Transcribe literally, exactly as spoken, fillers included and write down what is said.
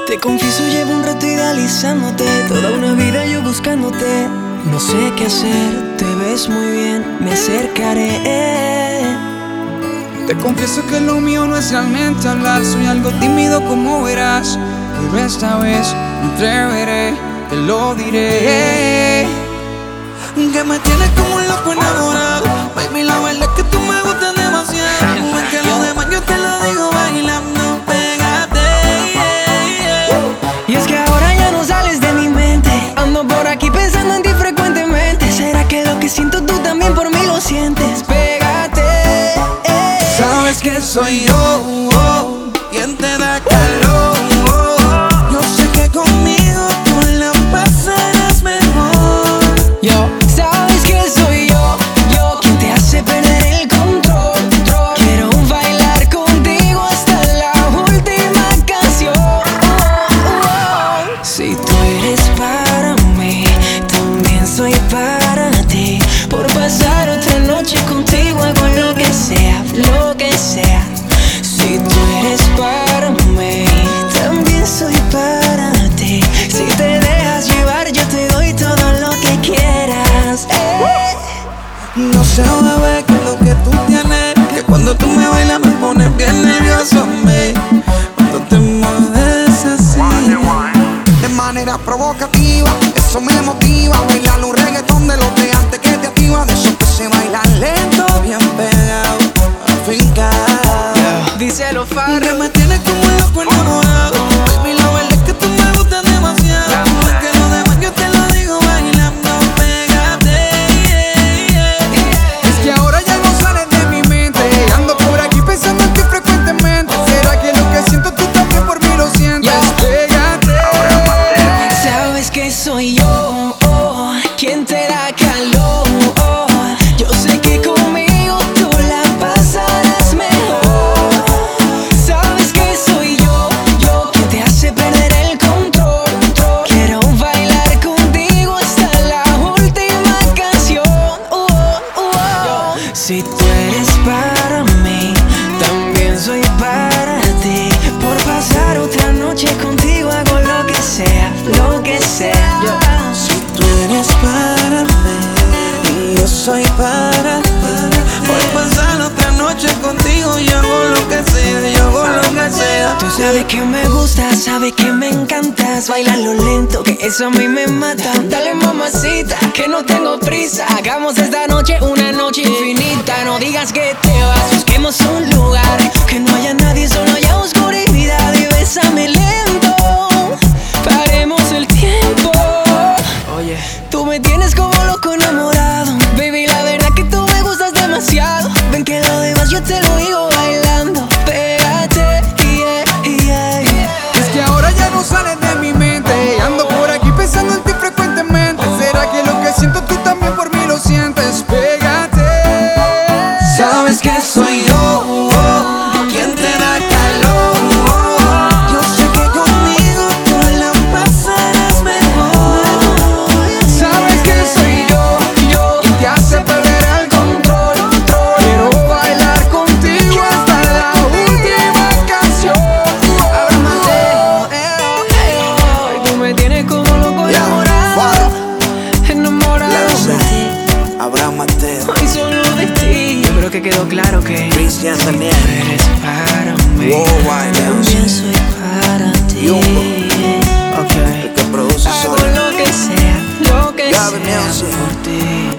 Te confieso, llevo un rato idealizándote, toda una vida yo buscándote. No sé qué hacer, te ves muy bien, me acercaré. Te confieso que lo mío no es realmente hablar, soy algo tímido como verás, pero esta vez me atreveré, te lo diré. Que me tienes como un loco enamorado, baby, la verdad es que tú me gustas demasiado. Es que lo demás yo te lo digo bailando, pégate, yeah, yeah. Y es que ahora ya no sales de mi mente, ando por aquí pensando en ti frecuentemente. ¿Será que lo que siento tú también por mí lo sientes? Pégate, eh. Sabes que soy yo, oh, quien te da calor, oh. Yo sé que conmigo tú la pasarás mejor. Yo, sabes que soy yo, yo quien te hace perder el control. Quiero bailar contigo hasta la última canción. Oh, oh. Si tú eres para mí, también soy para ti. Por pasar otra noche contigo hago lo que sea, lo que sea. Si tú eres para mí, también soy para ti. Si te dejas llevar, yo te doy todo lo que quieras, eh. No sé, bebé, que lo que tú tienes, que cuando tú me bailas me pones bien nervioso, me. Cuando te mueves así, de manera provocativa, eso me motiva. Bailar un reggaetón de los de antes que te activa, de esos que se bailan lento, bien pegado, afincado. Yeah. Díselo, Farro. Que me tienes como un loco enamorado, baby, la verdad es que tú me gustas demasiado. Es que lo demás yo te lo digo bailando, pégate, yeah, yeah. Es que ahora ya no sales de mi mente, ando por aquí pensando en ti frecuentemente. ¿Será que lo que siento tú también por mí lo sientes? Yeah. Pégate. Sabes que soy yo, oh, quien te da calor, oh. Yo sé que conmigo tú la pasarás mejor. Sabes que soy yo, yo quien te hace perder el control. Quiero bailar contigo hasta la última canción. Oh, oh, oh. Si tú eres para mí, también soy para ti. Por pasar otra noche contigo hago lo que sea, lo que sea. Si tú eres para mí y yo soy para ti, por pasar otra noche contigo yo hago lo que sea, yo hago lo que sea. Tú sabes que me gustas, sabes que me encantas. Bailalo lento, que eso a mí me mata. Dale, mamacita, que no tengo prisa. Hagamos esta noche una noche infinita. No digas que te vas, busquemos un lugar que no haya nadie, solo haya oscuridad. Y bésame lento, paremos el tiempo. Oye, tú me tienes como loco enamorado, baby, la verdad que tú me gustas demasiado. Ven que lo demás yo te lo digo bailando, pégate, yeah, yeah, yeah. Es que ahora ya no sales de mi mente, ando por aquí pensando en ti frecuentemente. ¿Será que lo que siento tú también por mí lo sientes? Pégate. Sabes que soy yo, oh, quien te da calor, oh. Yo sé que conmigo tú la pasarás mejor. Sabes que soy yo, yo quien te hace perder el control. Quiero bailar contigo hasta la última canción. Ay, tú me tienes como loco enamorado, enamorado de ti. Abraham Mateo, Ay, solo de ti. Yo creo que quedó claro que Cristian tú Daniel, eres para mí, Worldwide también Music, soy para ti. Jumbo, Okay. el que produce Hago solo. lo que sea, lo que Gabby sea Music. por ti.